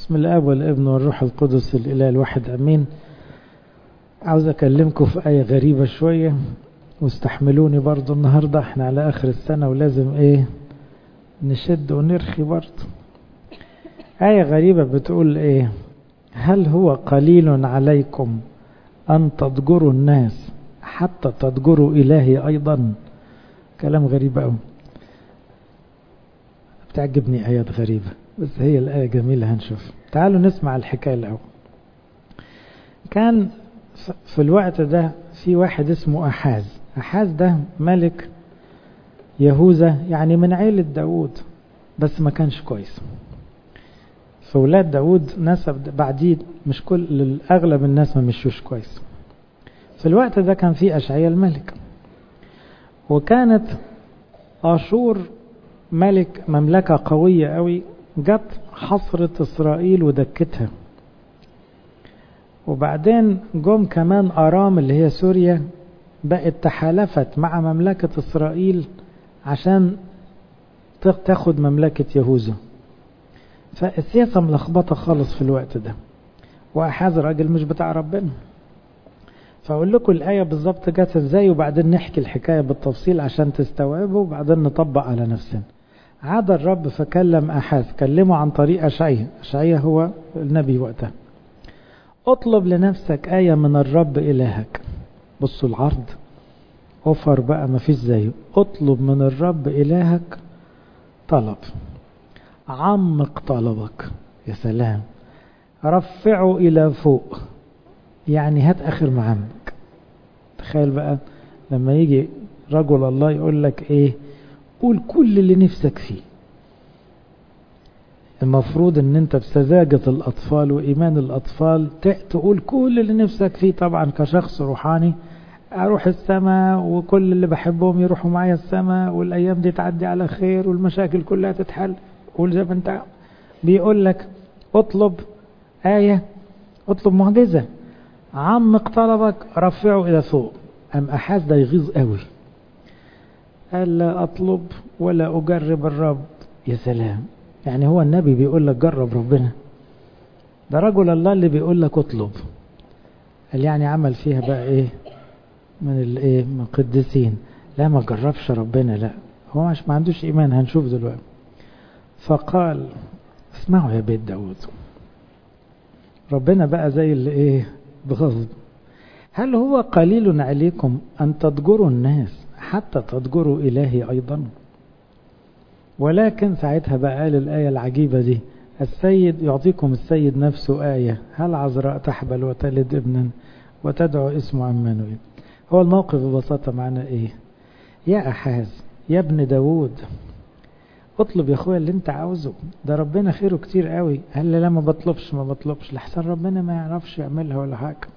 بسم الآب والابن والروح القدس الإله الواحد أمين. عاوز أكلمكم في آية غريبة شوية واستحملوني برضو النهاردة، احنا على آخر السنة ولازم نشد ونرخي برضو. آية غريبة بتقول هل هو قليل عليكم أن تضجروا الناس حتى تضجروا إلهي أيضا؟ كلام غريب أوي، بتعجبني آيات غريبة بس هي الآية جميلة هنشوف. تعالوا نسمع الحكاية الأول. كان في الوقت ده في واحد اسمه أحاز. أحاز ده ملك يهوذا، يعني من عيلة داود، بس ما كانش كويس. فولاد داود نسب بعديه مش كل الأغلب الناس ما مشوش كويس. في الوقت ده كان في أشعياء الملك، وكانت أشور ملك مملكة قوية قوي، جت حصرت إسرائيل ودكتها. وبعدين جم كمان أرام اللي هي سوريا، بقت تحالفت مع مملكة إسرائيل عشان تاخد مملكة يهوذا. فالسياسة ملخبطة خالص في الوقت ده، وأحاز راجل مش بتاع ربنا. فأقول لكم الآية بالظبط جت ازاي، وبعدين نحكي الحكاية بالتفصيل عشان تستوعبوا، وبعدين نطبق على نفسنا. عاد الرب فكلم أحاز، كلمه عن طريق أشعياء. أشعياء هو النبي وقتها. اطلب لنفسك آية من الرب إلهك. بصوا العرض أوفر بقى، ما فيش زيه. اطلب من الرب إلهك طلب، عمق طلبك. يا سلام، رفعه إلى فوق، يعني هات آخر ما عندك. تخيل بقى لما يجي رجل الله يقول لك قول كل اللي نفسك فيه. المفروض ان انت بسذاجة الاطفال وايمان الاطفال تقول كل اللي نفسك فيه. طبعا كشخص روحاني اروح السماء، وكل اللي بحبهم يروحوا معايا السماء، والايام دي تعدي على خير، والمشاكل كلها تتحل. قول زي ما انت. بيقول لك اطلب آية، اطلب معجزة، عمق طلبك، رفعه الى فوق. ام أحاز ده يغيظ قوي، قال لا اطلب ولا اجرب الرب. يا سلام، يعني هو النبي بيقول لك جرب ربنا؟ ده رجل الله اللي بيقول لك اطلب. قال يعني عمل فيها بقى من القديسين. لا ما جربش ربنا، لا هو مش ما عندوش ايمان، هنشوف دلوقتي. فقال اسمعوا يا بيت داود، ربنا بقى زي اللي بغضب. هل هو قليل عليكم أن تضجروا الناس حتى تضجروا إلهي أيضا؟ ولكن ساعتها بقى قال الآية العجيبة دي: السيد يعطيكم السيد نفسه آية، هل عذراء تحبل وتلد ابنا وتدعو اسمه عمانوئيل. هو الموقف ببساطة معناه يا أحاز يا ابن داود، اطلب يا اخويا اللي انت عاوزه، ده ربنا خيره كتير قوي. قال لي لا ما بطلبش لحسن ربنا ما يعرفش يعملها ولا حاجة.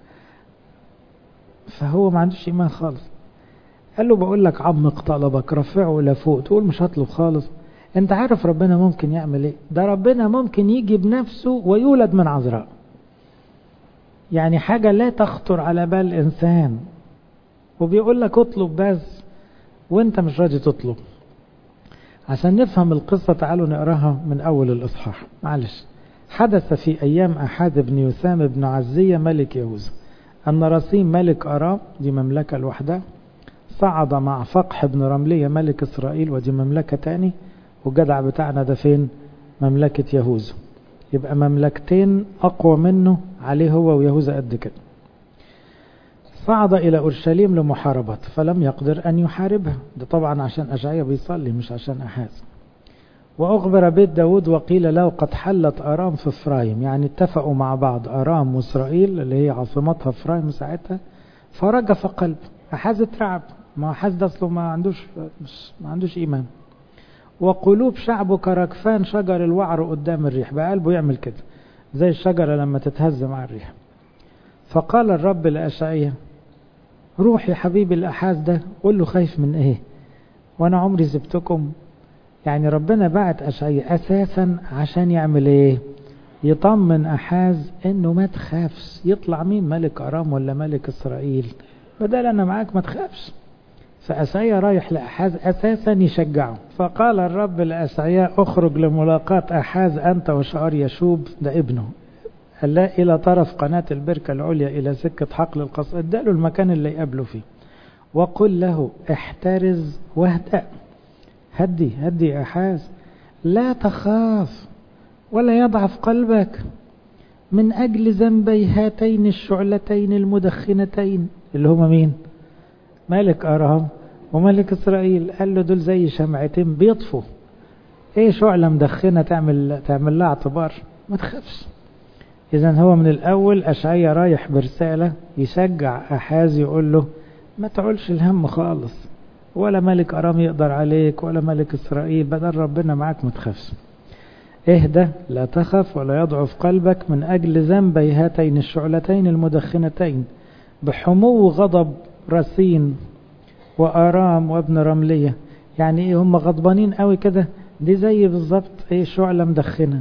فهو ما عندوش ايمان خالص. قال له بقول لك عمق طلبك، رفعه لفوق. تقول مش هطلب خالص؟ انت عارف ربنا ممكن يعمل ده ربنا ممكن يجي بنفسه ويولد من عذراء، يعني حاجة لا تخطر على بال انسان، وبيقول لك اطلب بس وانت مش راضي تطلب. عشان نفهم القصة تعالوا نقراها من اول الاصحاح. معلش. حدث في ايام أحاز بن يثام بن عزية ملك يهوذا ان رسيم ملك أرام، دي مملكة لوحدها، صعد مع فقح بن رملية ملك إسرائيل، ودي مملكة تاني. والجدع بتاعنا ده فين؟ مملكة يهوذا. يبقى مملكتين أقوى منه عليه هو ويهوذا قد كده. صعد إلى أورشليم لمحاربة فلم يقدر أن يحاربها. ده طبعا عشان أشعياء بيصلي مش عشان أحاز. وأخبر بيت داود وقيل له قد حلت أرام في إفرايم، يعني اتفقوا مع بعض أرام وإسرائيل اللي هي عاصمتها إفرايم ساعتها. فرجف قلب أحاز، اترعب. ما أحاز ده أصله ما عندوش إيمان. وقلوب شعبه كركفان شجر الوعر قدام الريح، بقى قلبه يعمل كده زي الشجرة لما تتهز مع الريح. فقال الرب لأشعياء روح يا حبيبي الأحاز ده قل له خايف من وانا عمري سبتكم. يعني ربنا بعت أشعياء أساسا عشان يعمل يطمن أحاز انه ما تخافش. يطلع مين؟ ملك أرام ولا ملك إسرائيل؟ بدل انا معاك ما تخافش. فأشعيا رايح لأحاز أساسا يشجعه. فقال الرب لأشعيا اخرج لملاقاة أحاز أنت وشعر يشوب ده ابنه ألا إلى طرف قناة البركة العليا إلى سكة حقل القصر. اداله المكان اللي يقابله فيه وقل له احترز واهدأ. هدي أحاز لا تخاف ولا يضعف قلبك من أجل ذنبي هاتين الشعلتين المدخنتين اللي هما مين؟ ملك أرام وملك إسرائيل. قال له دول زي شمعتين بيطفوا. ايه شعلة مدخنة تعمل لها اعتبار؟ ما تخافش. إذن هو من الأول أشعيا رايح برسالة يشجع أحاز يقول له ما تعولش الهم خالص، ولا ملك أرام يقدر عليك ولا ملك إسرائيل، بدل ربنا معك ما تخافش. اهدى لا تخف ولا يضعف قلبك من أجل ذنبي هاتين الشعلتين المدخنتين بحمو غضب رسين وآرام وابن رملية. يعني ايه هم غضبانين قوي كده؟ دي زي بالظبط ايه شعلة مدخنة.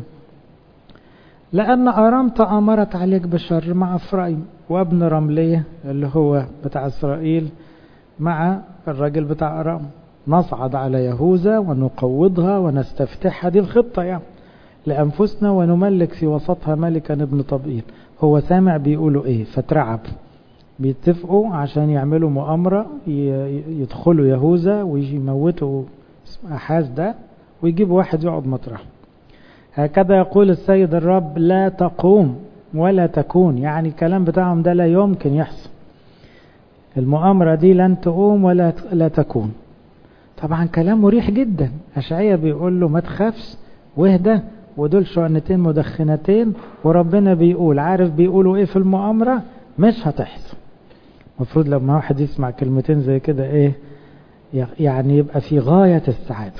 لأن آرام تآمرت عليك بشر مع إفرايم، وابن رملية اللي هو بتاع إسرائيل مع الراجل بتاع آرام. نصعد على يهوذا ونقوضها ونستفتحها، دي الخطة يعني لأنفسنا، ونملك في وسطها ملكا ابن طبيل. هو سامع بيقولوا ايه فترعب، بيتفقوا عشان يعملوا مؤامرة يدخلوا يهوذا ويموتوا أحاز ده ويجيبوا واحد يقعد مطرح. هكذا يقول السيد الرب لا تقوم ولا تكون. يعني الكلام بتاعهم ده لا يمكن يحصل، المؤامرة دي لن تقوم ولا لا تكون. طبعا كلام مريح جدا. أشعيا بيقول له ما تخافش واهدى، ودول شعنتين مدخنتين، وربنا بيقول عارف بيقولوا ايه في المؤامرة مش هتحصل. مفروض لما واحد يسمع كلمتين زي كده ايه يعني يبقى في غاية السعادة.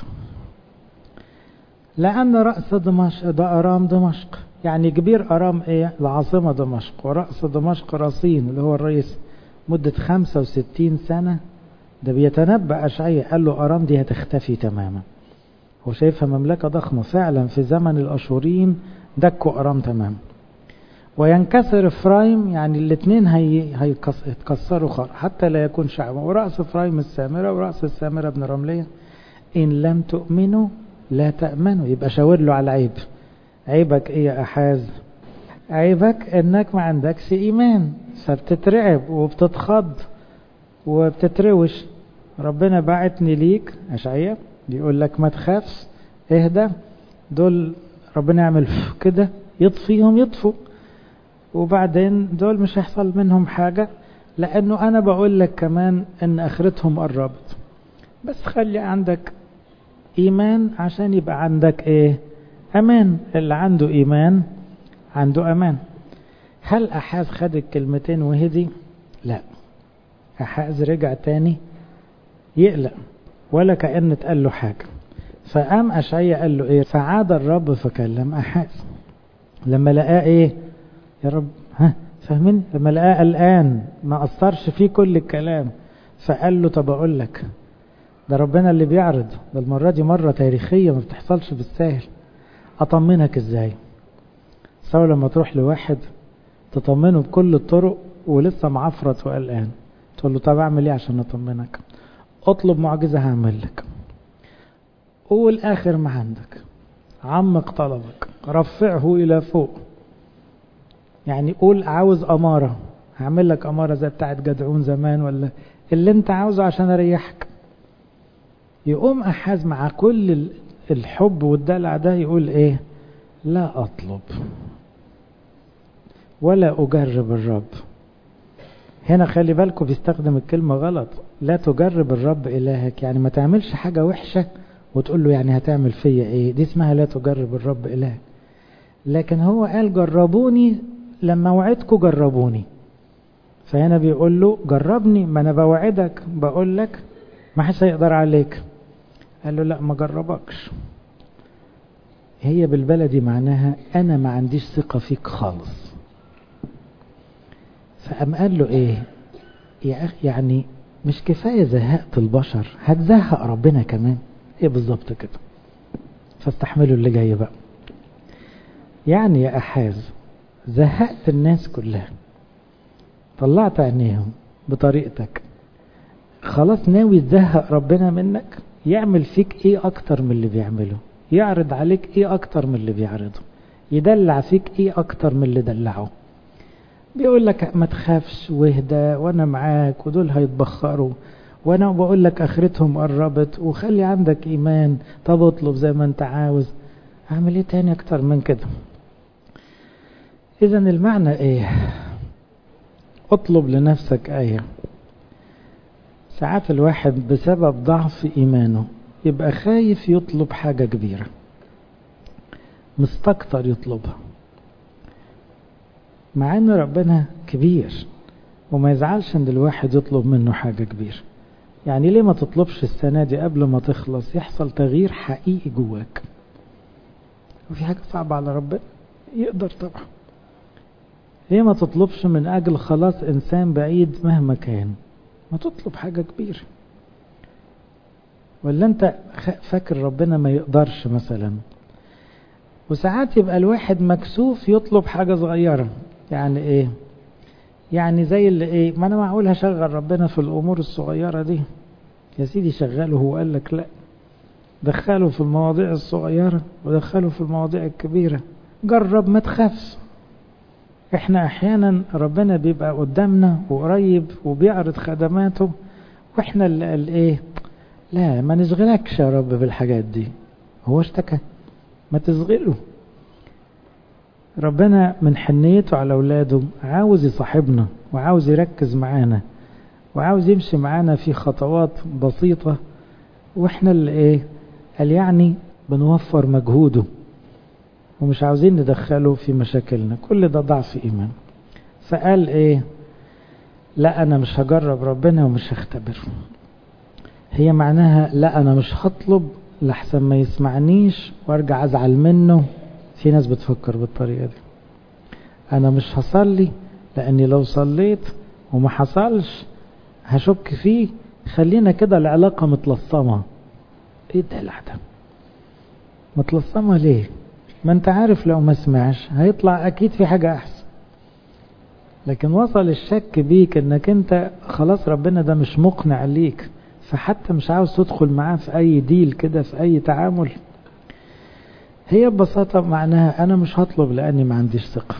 لأن رأس دمشق ده أرام دمشق، يعني كبير أرام ايه العاصمة دمشق، ورأس دمشق رصين اللي هو الرئيس مدة 65 سنة. ده بيتنبأ أشعيا قال له أرام دي هتختفي تماما. هو شايفها مملكة ضخمة فعلا في زمن الأشوريين دكوا أرام تماما. وينكسر إفرايم، يعني الاثنين هيتكسروا حتى لا يكون شعبا. ورأس إفرايم السامرة ورأس السامرة ابن رملية. إن لم تؤمنوا لا تأمنوا. يبقى شاور له على عيب. عيبك إيه يا أحاز؟ عيبك إنك ما عندكش إيمان، فبتترعب وبتتخض وبتتروش. ربنا بعتني ليك أشعيا بيقول لك ما تخافش اهدى. دول ربنا يعمل كده يطفيهم يطفوا، وبعدين دول مش هيحصل منهم حاجة، لأنه أنا بقول لك كمان إن آخرتهم قربت. بس خلي عندك إيمان عشان يبقى عندك إيه؟ أمان. اللي عنده إيمان عنده أمان. هل أحاز خد الكلمتين وهدي؟ لا، أحاز رجع تاني يقلق ولا كأن اتقال له حاجة. فقام أشعيا قال له إيه؟ فعاد الرب فكلم أحاز لما لقاه إيه يا رب فاهمين؟ لما لقاه الآن ما أثرش فيه كل الكلام، فقال له طب أقول لك ده ربنا اللي بيعرض، ده المرة دي مرة تاريخية ما بتحصلش بالسهل. أطمنك إزاي؟ سواء لما تروح لواحد تطمنه بكل الطرق ولسه معفرت وقلقان، تقول له طب أعمل إيه عشان أطمنك؟ اطلب معجزة هعمل لك. قول آخر ما عندك، عمق طلبك، رفعه إلى فوق. يعني قول عاوز أمارة هعمل لك أمارة زي بتاعت جدعون زمان، ولا اللي انت عاوزه عشان أريحك. يقوم أحاز مع كل الحب والدلع ده يقول إيه؟ لا أطلب ولا أجرب الرب. هنا خلي بالكم بيستخدم الكلمة غلط. لا تجرب الرب إلهك، يعني ما تعملش حاجة وحشة وتقول له يعني هتعمل فيا إيه. دي اسمها لا تجرب الرب إلهك. لكن هو قال جربوني لما وعدكم جربوني. فهنا بيقول له جربني، ما أنا بوعدك بقول لك ما حدش هيقدر عليك. قال له لا ما جربكش. هي بالبلدي معناها أنا ما عنديش ثقة فيك خالص. فقام قال له إيه يا أخي، يعني مش كفاية زهقت البشر هتزهق ربنا كمان؟ إيه بالظبط كده. فاستحملوا اللي جاي بقى. يعني يا أحاز زهقت الناس كلها، طلعت عينيهم بطريقتك، خلاص ناوي يزهق ربنا منك، يعمل فيك ايه اكتر من اللي بيعمله، يعرض عليك ايه اكتر من اللي بيعرضه، يدلع فيك ايه اكتر من اللي دلعه. بيقول لك ما تخافش واهدى وانا معاك ودول هيتبخروا وانا بقول لك اخرتهم قربت وخلي عندك ايمان، طب اطلب زي ما انت عاوز. اعمل ايه تاني اكتر من كده؟ اذا المعنى ايه؟ اطلب لنفسك ايه. ساعات الواحد بسبب ضعف ايمانه يبقى خايف يطلب حاجة كبيرة، مستكتر يطلبها، مع ان ربنا كبير وما يزعلش ان الواحد يطلب منه حاجة كبيرة. يعني ليه ما تطلبش السنة دي قبل ما تخلص يحصل تغيير حقيقي جواك؟ وفي حاجة صعبة على ربنا؟ يقدر طبعا. ليه ما تطلبش من اجل خلاص انسان بعيد مهما كان؟ ما تطلب حاجة كبيرة. ولا انت فاكر ربنا ما يقدرش مثلا؟ وساعات يبقى الواحد مكسوف يطلب حاجة صغيرة. يعني ايه؟ يعني زي اللي ايه، ما انا معقول هشغل ربنا في الامور الصغيرة دي؟ يا سيدي شغله، هو قال لك لا؟ دخله في المواضيع الصغيرة ودخله في المواضيع الكبيرة، جرب ما تخافش. احنا احيانا ربنا بيبقى قدامنا وقريب وبيعرض خدماته واحنا اللي قال ايه، لا ما نشغلكش يا رب بالحاجات دي. هو اشتكى؟ ما تشغله. ربنا من حنيته على اولاده عاوز يصاحبنا وعاوز يركز معانا وعاوز يمشي معانا في خطوات بسيطة، واحنا اللي ايه قال يعني بنوفر مجهوده ومش عاوزين ندخله في مشاكلنا. كل ده ضعف ايمان. فقال ايه؟ لا انا مش هجرب ربنا ومش هختبره. هي معناها لا انا مش هطلب لحسن ما يسمعنيش وارجع ازعل منه. في ناس بتفكر بالطريقة دي. انا مش هصلي لاني لو صليت وما حصلش هشك فيه. خلينا كده العلاقة متلصمة. ايه الدلع ده؟ متلصمة ليه؟ ما انت عارف لو ما سمعش هيطلع اكيد في حاجة احسن. لكن وصل الشك بيك انك انت خلاص ربنا ده مش مقنع ليك، فحتى مش عاوز تدخل معاه في اي ديل كده، في اي تعامل. هي ببساطة معناها انا مش هطلب لاني ما عنديش ثقة،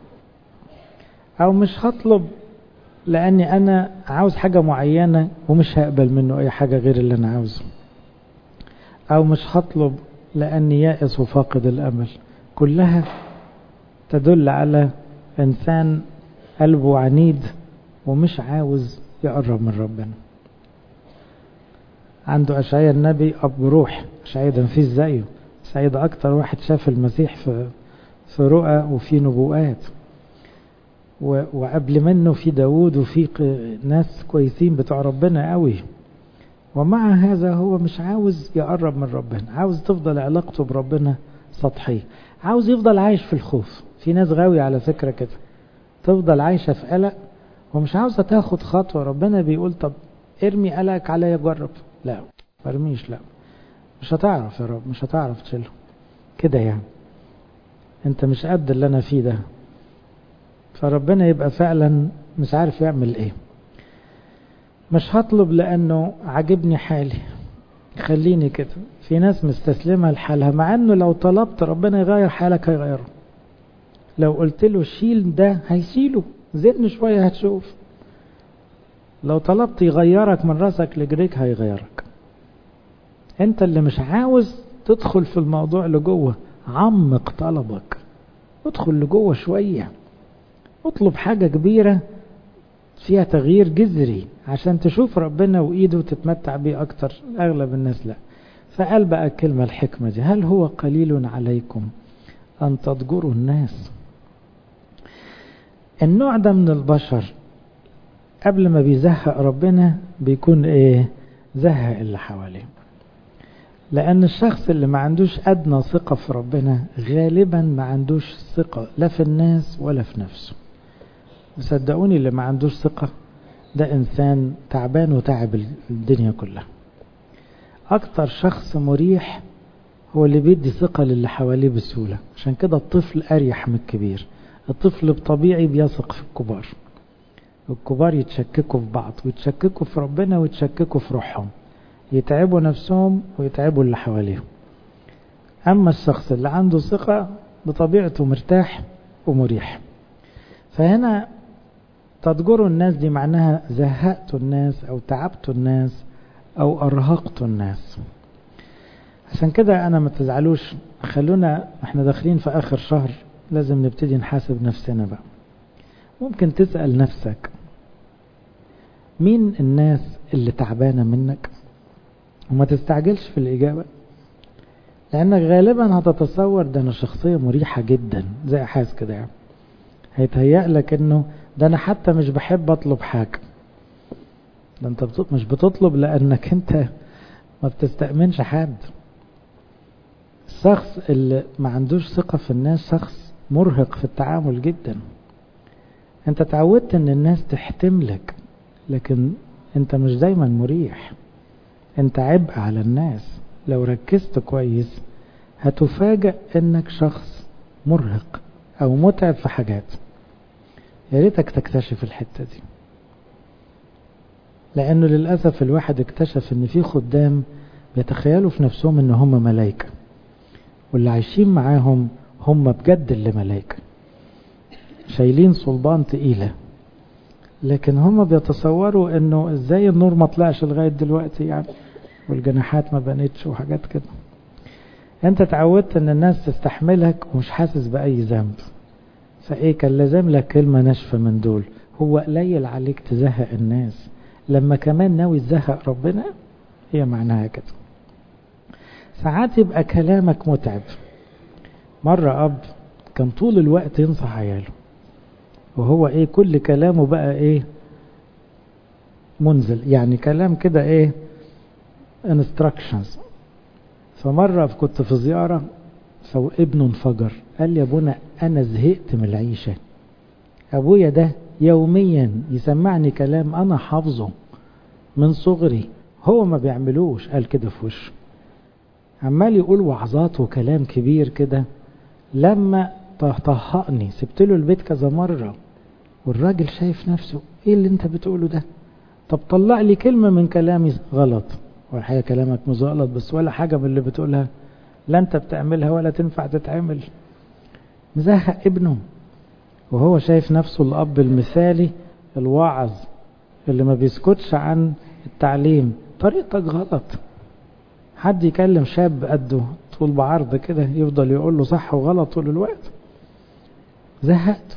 او مش هطلب لاني انا عاوز حاجة معينة ومش هقبل منه اي حاجة غير اللي انا عاوزه، او مش هطلب لاني يائس وفاقد الامل. كلها تدل على انسان قلبه عنيد ومش عاوز يقرب من ربنا. عنده أشعياء النبي أب روح. أشعياء ده مفيش زيه. سعيد أكتر واحد شاف المسيح في رؤى وفي نبوءات، وقبل منه في داود وفي ناس كويسين بتوع ربنا قوي. ومع هذا هو مش عاوز يقرب من ربنا، عاوز تفضل علاقته بربنا سطحية، عاوز يفضل عايش في الخوف. في ناس غاوية على فكرة كده، تفضل عايشة في قلق ومش عاوزة تاخد خطوة. ربنا بيقول طب ارمي قلقك عليا جرب. لا مرميش، لا مش هتعرف يا رب، مش هتعرف تشيله كده، يعني انت مش قد اللي انا فيه ده. فربنا يبقى فعلا مش عارف يعمل ايه. مش هطلب لانه عجبني حالي، خليني كده. في ناس مستسلمة لحالها، مع انه لو طلبت ربنا يغير حالك هيغيره. لو قلت له شيل ده هيشيله، زدني شوية هتشوف. لو طلبت يغيرك من راسك لجريك هيغيرك. انت اللي مش عاوز تدخل في الموضوع لجوه. عمق طلبك، ادخل لجوه شوية، اطلب حاجة كبيرة فيها تغيير جذري عشان تشوف ربنا وإيده وتتمتع بيه أكتر. أغلب الناس لا. فقال بقى الكلمة الحكمة دي: هل هو قليل عليكم أن تضجروا الناس؟ النوع ده من البشر قبل ما بيزهق ربنا بيكون ايه؟ زهق اللي حواليه. لأن الشخص اللي ما عندوش أدنى ثقة في ربنا غالبا ما عندوش ثقة لا في الناس ولا في نفسه. وصدقوني اللي ما عندوش ثقة ده إنسان تعبان وتعب الدنيا كلها. أكتر شخص مريح هو اللي بيدي ثقة للي حواليه بسهولة. عشان كده الطفل أريح من الكبير. الطفل بطبيعي بيثق في الكبار، الكبار يتشككوا في بعض ويتشككوا في ربنا ويتشككوا في روحهم، يتعبوا نفسهم ويتعبوا اللي حواليهم. أما الشخص اللي عنده ثقة بطبيعته مرتاح ومريح. فهنا تضجروا الناس دي معناها زهقتوا الناس أو تعبتوا الناس أو أرهقتوا الناس. عشان كده أنا ما تزعلوش، خلونا احنا داخلين في آخر شهر لازم نبتدي نحاسب نفسنا بقى. ممكن تسأل نفسك مين الناس اللي تعبانة منك، وما تستعجلش في الإجابة، لأنك غالبا هتتصور ده أنا شخصية مريحة جدا زي أحاس كده يعني. هيتهيأ لك إنه ده أنا حتى مش بحب أطلب حاجة. ده أنت مش بتطلب لأنك أنت ما بتستأمنش حد. الشخص اللي ما عندوش ثقة في الناس شخص مرهق في التعامل جدا. أنت تعودت إن الناس تحتملك، لكن أنت مش دايما مريح، أنت عبء على الناس. لو ركزت كويس هتفاجأ إنك شخص مرهق أو متعب في حاجات. يا ريتك تكتشف الحتة دي، لأنه للأسف الواحد اكتشف إن في خدام بيتخيلوا في نفسهم إن هم ملايكة، واللي عايشين معاهم هم بجد اللي ملايكة شايلين صلبان تقيلة، لكن هم بيتصوروا إنه إزاي النور ما طلعش لغاية دلوقتي يعني، والجناحات ما بنتش وحاجات كده. أنت تعودت إن الناس تستحملك ومش حاسس بأي ذنب، فإيه كان لازم لك كلمة ناشفة من دول. هو قليل عليك تزهق الناس لما كمان ناوي تزهق ربنا؟ هي معناها كده. ساعات يبقى كلامك متعب. مرة أب كان طول الوقت ينصح عياله، وهو إيه كل كلامه بقى إيه منزل، يعني كلام كده إيه instructions. فمرة كنت في زيارة فابنه انفجر، قال لي يا ابونا أنا زهقت من العيشة. أبويا ده يوميا يسمعني كلام أنا حافظه من صغري، هو ما بيعملوش. قال كده في وشه، عمال يقول وعظات وكلام كبير كده. لما طهقني سبت له البيت كذا مرة، والراجل شايف نفسه ايه اللي انت بتقوله ده؟ طب طلع لي كلمة من كلامي غلط. والحقيقة كلامك مش غلط، بس ولا حاجة من اللي بتقولها لا انت بتعملها ولا تنفع تتعمل. مزهق ابنه، وهو شايف نفسه الأب المثالي الواعظ اللي ما بيسكتش عن التعليم. طريقتك غلط. حد يكلم شاب قده طول بعرض كده يفضل يقول له صح وغلط طول الوقت؟ زهقت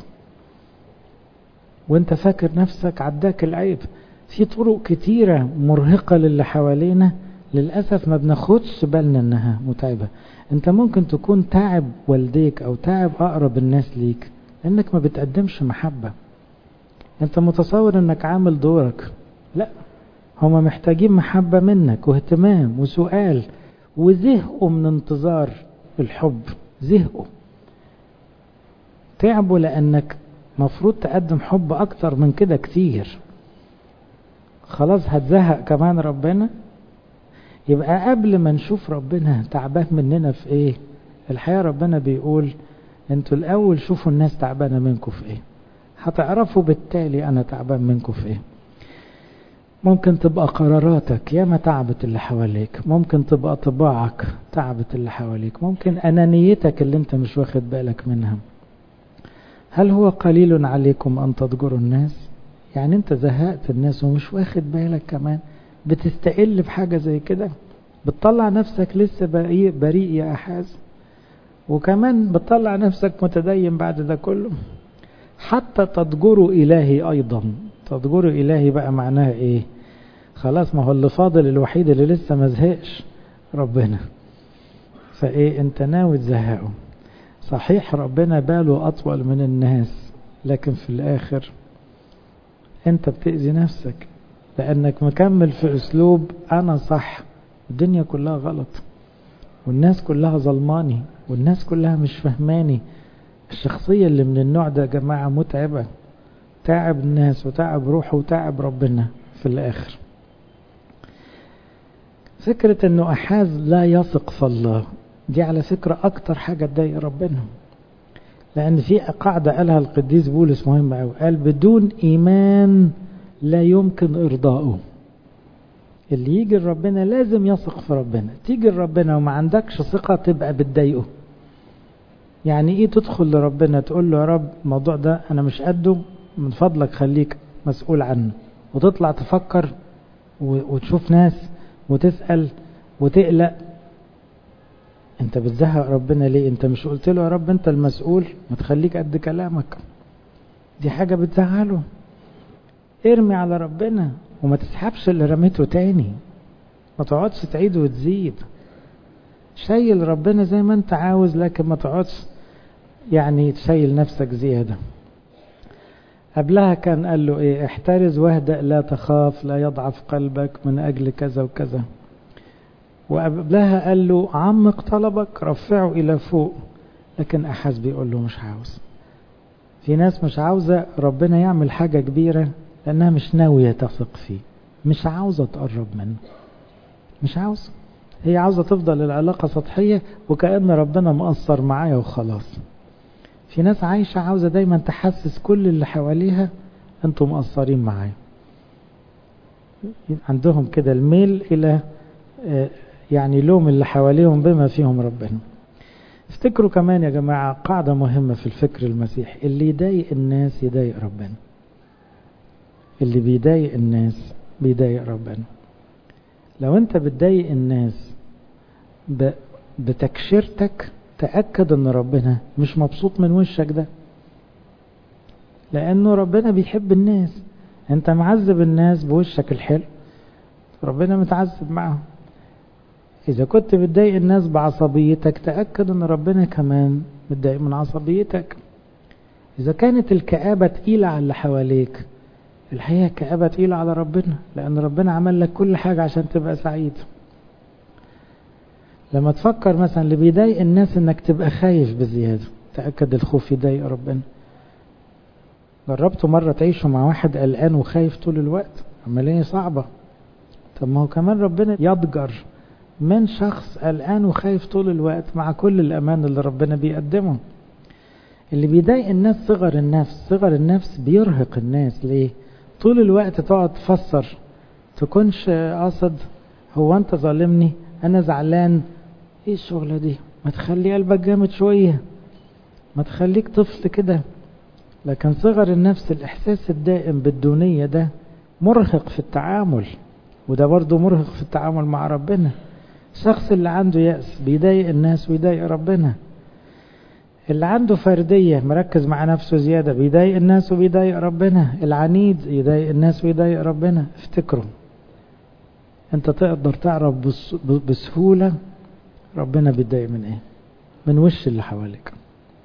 وانت فاكر نفسك عداك العيب. في طرق كتيرة مرهقة للي حوالينا للأسف ما بناخدش بالنا انها متعبة. انت ممكن تكون تعب والديك او تعب اقرب الناس ليك لانك ما بتقدمش محبة. انت متصور انك عامل دورك، لا، هما محتاجين محبة منك واهتمام وسؤال، وزهقوا من انتظار الحب. زهقوا، تعبوا، لانك مفروض تقدم حب اكتر من كده كتير. خلاص هتزهق كمان ربنا. يبقى قبل ما نشوف ربنا تعبان مننا في ايه، الحقيقة ربنا بيقول انتوا الاول شوفوا الناس تعبانة منكم في ايه، هتعرفوا بالتالي انا تعبان منكم في ايه. ممكن تبقى قراراتك ياما تعبت اللي حواليك، ممكن تبقى طباعك تعبت اللي حواليك، ممكن انانيتك اللي انت مش واخد بالك منها. هل هو قليل عليكم ان تضجروا الناس؟ يعني انت زهقت الناس ومش واخد بالك كمان، بتستقل بحاجة زي كده، بتطلع نفسك لسه بريء يا أحاز، وكمان بتطلع نفسك متدين بعد ده كله. حتى تضجروا إلهي أيضا. تضجروا إلهي بقى معناها إيه؟ خلاص ما هو اللي فاضل الوحيد اللي لسه ما زهقش ربنا، فإيه انت ناوي تزهقه. صحيح ربنا باله أطول من الناس، لكن في الآخر انت بتأذي نفسك لأنك مكمل في أسلوب أنا صح، الدنيا كلها غلط، والناس كلها ظلماني، والناس كلها مش فهماني. الشخصية اللي من النوع ده يا جماعة متعبة، تعب الناس وتعب روحه وتعب ربنا في الآخر. فكرة أنه أحاز لا يثق في الله دي على فكرة أكتر حاجة تضايق ربنا، لأن في قاعدة قالها القديس بولس مهمة أوي، قال بدون إيمان لا يمكن إرضائه. اللي يجي لربنا لازم يثق في ربنا. تيجي لربنا وما عندكش ثقة تبقى بتضايقه. يعني ايه تدخل لربنا تقول له يا رب الموضوع ده انا مش قده، من فضلك خليك مسؤول عنه، وتطلع تفكر وتشوف ناس وتسأل وتقلق. انت بتزهق ربنا ليه؟ انت مش قلت له يا رب انت المسؤول، ما تخليك قد كلامك؟ دي حاجة بتزعله. ارمي على ربنا وما تسحبش اللي رميته تاني، ما تقعدش تعيد وتزيد. شايل ربنا زي ما انت عاوز، لكن ما تقعدش يعني تشيل نفسك زيادة. قبلها كان قال له ايه؟ احترز واهدأ لا تخاف لا يضعف قلبك من اجل كذا وكذا. وقبلها قال له عمق طلبك رفعه الى فوق. لكن احاز بيقول له مش عاوز. في ناس مش عاوزة ربنا يعمل حاجة كبيرة لانها مش ناوية تثق فيه، مش عاوزة تقرب منه، مش عاوزة. هي عاوزة تفضل العلاقة سطحية وكأن ربنا مقصر معايا وخلاص. في ناس عايشة عاوزة دايما تحسس كل اللي حواليها انتم مقصرين معايا. عندهم كده الميل الى يعني لوم اللي حواليهم بما فيهم ربنا. افتكروا كمان يا جماعة قاعدة مهمة في الفكر المسيحي، اللي يضايق الناس يضايق ربنا. اللي بيضايق الناس بيضايق ربنا. لو انت بتضايق الناس بتكشيرتك تأكد ان ربنا مش مبسوط من وشك ده، لانه ربنا بيحب الناس. انت معذب الناس بوشك الحلو، ربنا متعذب معهم. اذا كنت بتضايق الناس بعصبيتك تأكد ان ربنا كمان متضايق من عصبيتك. اذا كانت الكآبة تقيلة على اللي حواليك، الحقيقة كآبة تقيلة على ربنا، لان ربنا عمل لك كل حاجة عشان تبقى سعيد. لما تفكر مثلا اللي بيضايق الناس انك تبقى خايف بزيادة، تأكد الخوف يضايق ربنا. جربتوا مرة تعيشوا مع واحد قلقان وخايف طول الوقت؟ عملية صعبة. طب ما هو كمان ربنا يضجر من شخص قلقان وخايف طول الوقت مع كل الأمان اللي ربنا بيقدمه. اللي بيضايق الناس صغر النفس. صغر النفس بيرهق الناس. ليه؟ طول الوقت تقعد تفسر، تكونش قاصد، هو انت ظالمني، انا زعلان، ايه الشغلة دي؟ ما تخلي قلبك جامد شوية، ما تخليك طفل كده. لكن صغر النفس الإحساس الدائم بالدونية ده مرهق في التعامل، وده برضو مرهق في التعامل مع ربنا. الشخص اللي عنده يأس بيضايق الناس ويضايق ربنا. اللي عنده فردية مركز مع نفسه زيادة بيضايق الناس وبيضايق ربنا. العنيد يضايق الناس ويضايق ربنا. افتكروا انت تقدر تعرف بسهولة ربنا بيتضايق من ايه؟ من وش اللي حواليك،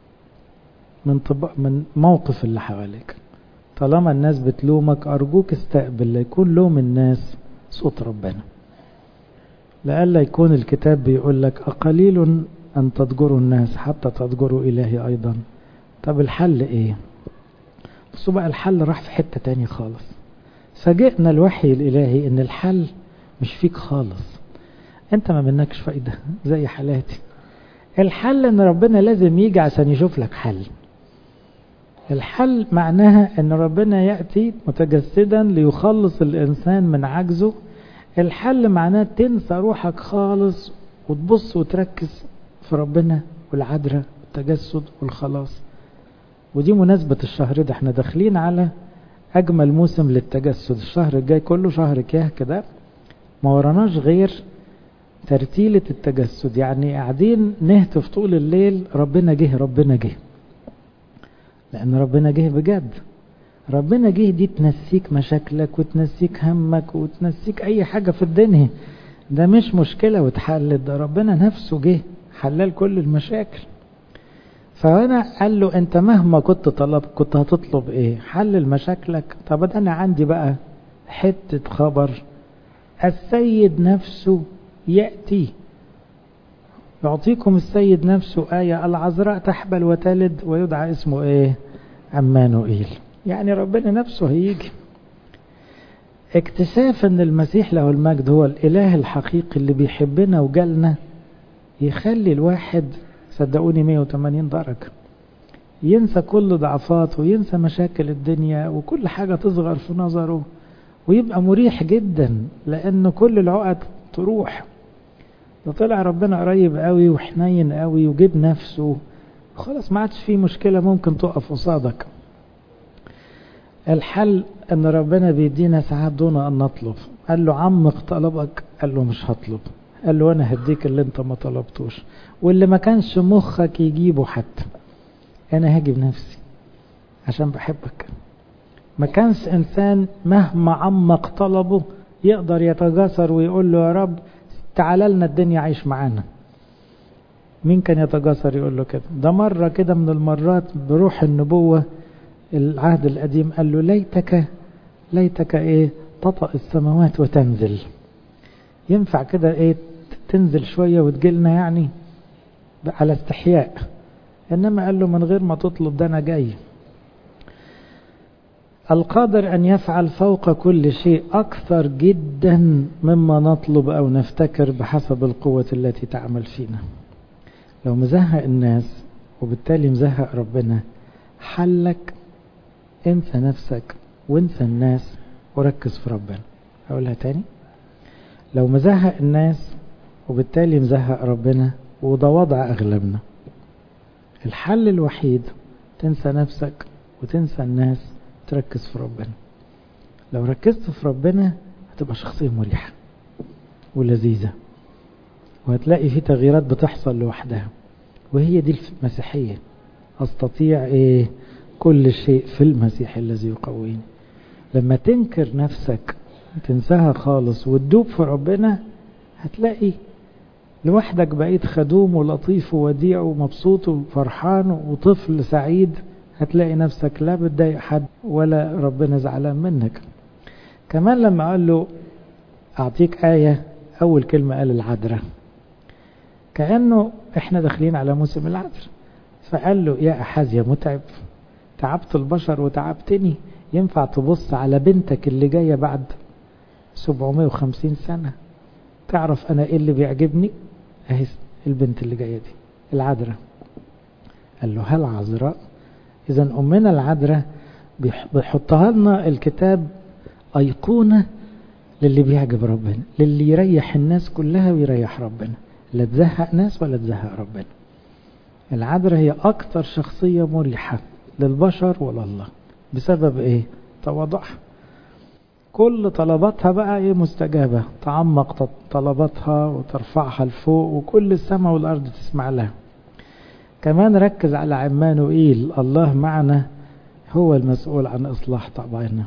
من موقف اللي حواليك. طالما الناس بتلومك أرجوك استقبل ليكون لوم الناس صوت ربنا، لألا يكون الكتاب بيقول لك أقليل أن تضجروا الناس حتى تضجروا إلهي أيضا. طب الحل إيه؟ بصوا بقى الحل راح في حتة تاني خالص. فاجئنا الوحي الإلهي إن الحل مش فيك خالص، أنت ما منكش فايدة زي حالاتي. الحل إن ربنا لازم يجي عشان يشوف لك حل. الحل معناها ان ربنا يأتي متجسدا ليخلص الانسان من عجزه. الحل معناه تنسى روحك خالص وتبص وتركز في ربنا والعذراء والتجسد والخلاص. ودي مناسبة الشهر ده، احنا داخلين على اجمل موسم للتجسد. الشهر الجاي كله شهر كياه كده، ما وراناش غير ترتيلة التجسد. يعني قاعدين نهتف طول الليل ربنا جه ربنا جه، لأن ربنا جه بجد. ربنا جه دي تنسيك مشاكلك وتنسيك همك وتنسيك أي حاجة في الدنيا. ده مش مشكلة وتحلت، ده ربنا نفسه جه حلال كل المشاكل. فأنا قال له أنت مهما كنت هتطلب إيه؟ حل مشاكلك. طب أنا عندي بقى حتة خبر، السيد نفسه يأتي يعطيكم السيد نفسه آية، العذراء تحبل وتلد ويدعى اسمه ايه؟ عمانوئيل. يعني ربنا نفسه هيجي. اكتشاف ان المسيح له المجد هو الاله الحقيقي اللي بيحبنا وجالنا يخلي الواحد صدقوني 180 درجة. ينسى كل ضعفاته وينسى مشاكل الدنيا وكل حاجة تصغر في نظره، ويبقى مريح جدا لأنه كل العقد تروح. ده طلع ربنا قريب قوي وحنين قوي وجيب نفسه، خلاص ما عادش فيه مشكلة ممكن تقف قصادك. الحل ان ربنا بيدينا ساعات دون ان نطلب. قال له عمق طلبك، قال له مش هطلب، قال له انا هديك اللي انت ما طلبتوش، واللي ما كانش مخك يجيبه حتى انا هاجي بنفسي عشان بحبك. ما كانش انسان مهما عمق طلبه يقدر يتجاسر ويقول له يا رب تعال لنا الدنيا عيش معانا. مين كان يتجاسر يقول له كده؟ ده مرة كده من المرات بروح النبوة العهد القديم قال له ليتك ايه تطأ السماوات وتنزل. ينفع كده ايه تنزل شوية وتجيلنا يعني على استحياء؟ انما قال له من غير ما تطلب، ده انا جاي. القادر ان يفعل فوق كل شيء اكثر جدا مما نطلب او نفتكر بحسب القوة التي تعمل فينا. لو مزهق الناس وبالتالي مزهق ربنا، حلك انسى نفسك وانسى الناس وركز في ربنا. اقولها تاني، لو مزهق الناس وبالتالي مزهق ربنا، وده وضع اغلبنا، الحل الوحيد تنسى نفسك وتنسى الناس، تركز في ربنا. لو ركزت في ربنا هتبقى شخصية مريحة ولذيذة، وهتلاقي في تغييرات بتحصل لوحدها. وهي دي المسيحية، أستطيع إيه كل شيء في المسيح الذي يقويني. لما تنكر نفسك تنساها خالص وتدوب في ربنا، هتلاقي لوحدك بقيت خدوم ولطيف ووديع ومبسوط وفرحان وطفل سعيد. هتلاقي نفسك لا بتضايق حد ولا ربنا زعلان منك. كمان لما قال له أعطيك آية، أول كلمة قال العذراء، كأنه احنا داخلين على موسم العذراء. فقال له يا أحاز يا متعب، تعبت البشر وتعبتني، ينفع تبص على بنتك اللي جاية بعد 750 سنة تعرف أنا إيه اللي بيعجبني؟ أهي البنت اللي جاية دي العذراء. قال له هل عذراء؟ إذا أمنا العذراء بيحطها لنا الكتاب أيقونة للي بيعجب ربنا، للي يريح الناس كلها ويريح ربنا، لا تزهق ناس ولا تزهق ربنا. العذراء هي أكتر شخصية مريحة للبشر ولله. بسبب إيه؟ تواضعها. كل طلباتها بقى إيه مستجابة، تعمق طلباتها وترفعها لفوق وكل السماء والأرض تسمع لها. كمان ركز على عمانوئيل، الله معنا، هو المسؤول عن إصلاح طبعنا.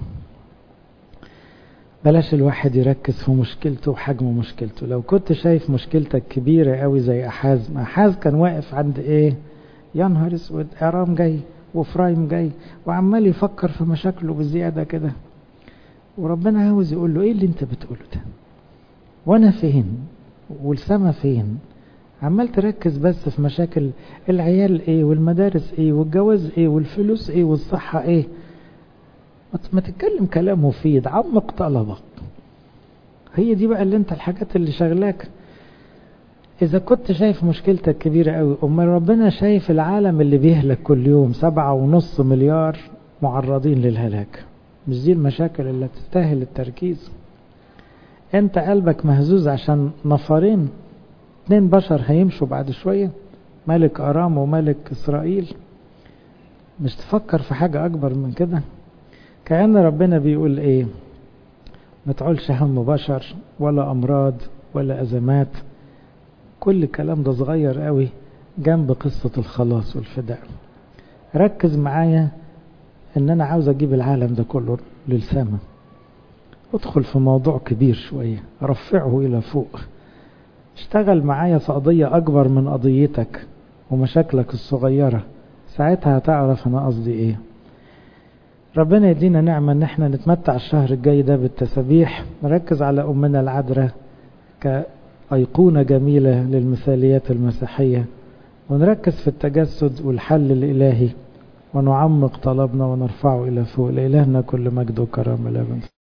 بلاش الواحد يركز في مشكلته وحجم مشكلته. لو كنت شايف مشكلتك كبيرة قوي زي أحاز كان واقف عند إيه؟ يا نهار اسود، إرام جاي وفرايم جاي وعمال يفكر في مشاكله بزيادة كده، وربنا عاوز يقول له إيه اللي أنت بتقوله ده؟ وأنا فين؟ والسما فين؟ عمال تركز بس في مشاكل العيال إيه والمدارس إيه والجواز إيه والفلوس إيه والصحة إيه. ما تتكلم كلام مفيد، عمق طلبك. هي دي بقى اللي انت الحاجات اللي شغلاك. اذا كنت شايف مشكلتك كبيرة قوي، امال ربنا شايف العالم اللي بيهلك كل يوم 7.5 مليار معرضين للهلاك. مش دي المشاكل اللي تستاهل التركيز؟ انت قلبك مهزوز عشان نفرين 2 بشر هيمشوا بعد شوية، ملك ارام وملك اسرائيل. مش تفكر في حاجة اكبر من كده؟ كأن ربنا بيقول ايه؟ ما تعولش هم بشر ولا امراض ولا ازمات، كل الكلام ده صغير قوي جنب قصة الخلاص والفداء. ركز معايا ان انا عاوز اجيب العالم ده كله للسماء. ادخل في موضوع كبير شوية، رفعه الى فوق. اشتغل معايا في قضية اكبر من قضيتك ومشاكلك الصغيرة، ساعتها هتعرف انا قصدي ايه. ربنا يدينا نعمة ان احنا نتمتع الشهر الجاي ده بالتسبيح، نركز على امنا العذراء كأيقونة جميلة للمثاليات المسيحية، ونركز في التجسد والحل الإلهي، ونعمق طلبنا ونرفعه إلى فوق. لإلهنا كل مجد وكرامة الأبد.